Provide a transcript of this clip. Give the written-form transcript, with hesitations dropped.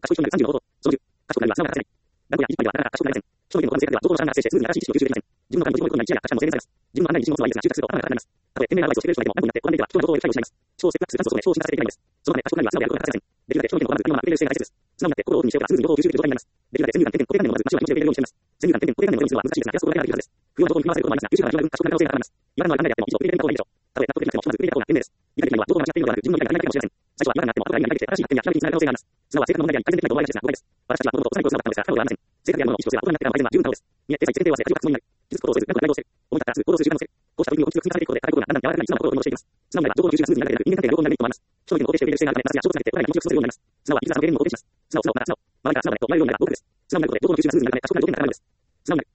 賢い人になる35度。その10。賢くなるは素直ならせない。断固や一般ではなかなか賢くなりません。人々の性格では道徳の手段が生成し、スムーズな新しい知識を吸収できません。自分のために自分の意思や価値観も制限されます。自分の判断に自信を持つのはいいですが、執着すると頭が固まります。たとえ天命なアドバイスをしてくれる人がいても、何度になってこの面では人のことを理解をしないます。人を説得するダンスを求め、人を信じさせていけないのです。そのため賢くなるは素直であることが話せません。できるだけ人の意見を拒まず、何を学べる姿勢が大切です。素直になって心をオープンにしておけば、スムーズに情報を吸収できる状態になります。できるだけ先入観点固定観念をまず真面目に教えているようにしています。先入観点固定観念を読むのは難しいですが、減らすことができるはずです。不安な情報に振り回されることもありますが、優秀なら自分が賢くなる可能性が高まります。違和感のある考えであっても、一度受け入れてみた方がいいでしょう。たとえ納得できなくても、まず受け入れた方が賢明です。理解できないのは情報が間違っているのではなく、自分の理解が足りないだけかもしれません。最初は違和感があっても、後から理解ができて、正しい発見やひらめきにつながる可能性があります。素直は性格の問題であり、改善できないと思われがちですが、誤解です。私たちはもともと幼い頃素直だったのですが、彼女はありません。性格やものを意識をすれば大人になってからの改善は十分可能です。見合って最適性はせ、あるいは不問になる。気づくことをせず、何か内容をせ、思い立ったらすぐ行動する習慣をつけ、こうした取り組みを大きく積み重ねていくことで、高いことがだんだん柔らかに素直な心を取り戻していきます。素直になれば情報の収集がスムーズになるだけでなく、人間関係が良好になると思います。人々に肯定して受け入れる姿勢があるため、私が衝突されて、お互いに気持ちよくするようになります。素直は生きづらさの原因にも肯定します。素直、まだ素直、周りから素直だねと言われるようになれば僕です。素直になることで情報の吸収がスムーズになるため、賢くなることになるからです。素直になる。